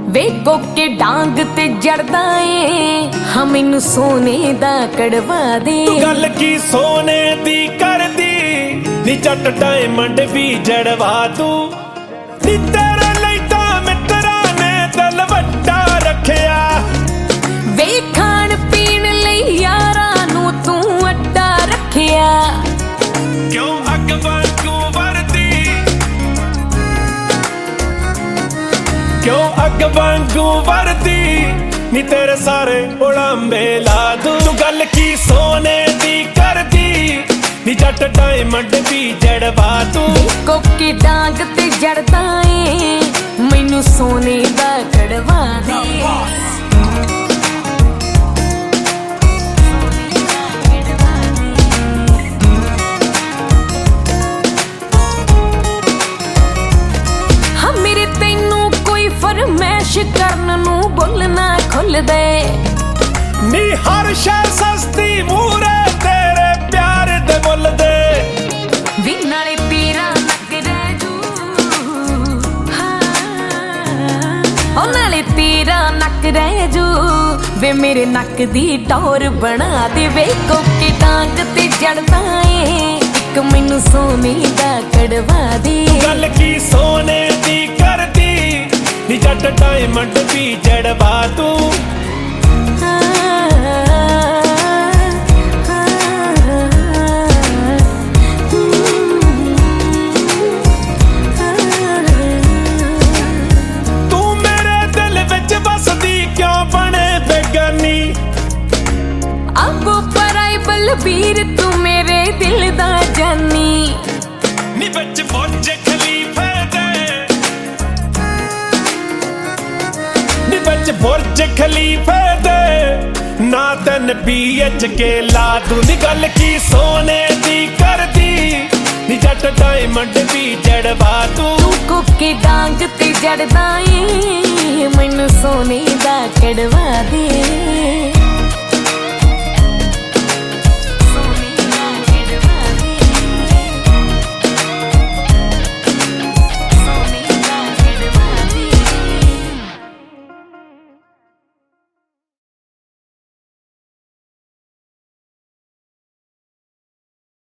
वे कोके डांग ते जड़दा ए हाँ मैनू सोने दा कड़वा दे। तू गल की सोने दी कर दी नी जट डायमंड भी जड़वा तू नी तेरे लई तां मित्रा ने दिल वड्डा रखिया। वे खाण पीण लई यारां नू तू अड्डा रखिया। क्यों अग वांगू वरदी क्यों अग वांगू वरदी नी तेरे सारे उड़ांबे ला दूं। तू गल की सोने दी कर दी नी जट डायमंड भी जड़वा तू। कोके डांग ते जड़दा ए मैनू सोने दा कड़वा दे। फरमैश करन नू बोलना खुल दे नी हर शै सस्ती मूरे तेरे प्यार दे मुल दे। वी नाले तेरा नक रैजू ओ नाले तेरा नक रैजू वे मेरे नक दी टौर बना दे। वे कोके डांग ते जड़दा ए इक मैनू सोने दा कड़वा दे। गल की सोने दी कर दी नी जट डायमंड भी जड़वा तू। तू मेरे दिल विच बसदी क्यों बने बेगानी। अब पराई बलबीर तू मेरे दिल दा जानी। नी विच बुर्ज खलीफे बुर्ज खलीफे दे ना तन बीएच के ला दूं। नी गल की सोने दी कर दी नी जट डायमंड भी जड़वा तू। तू कोके डांग ते जड़दा ए मैनू सोने दा कड़वा दे।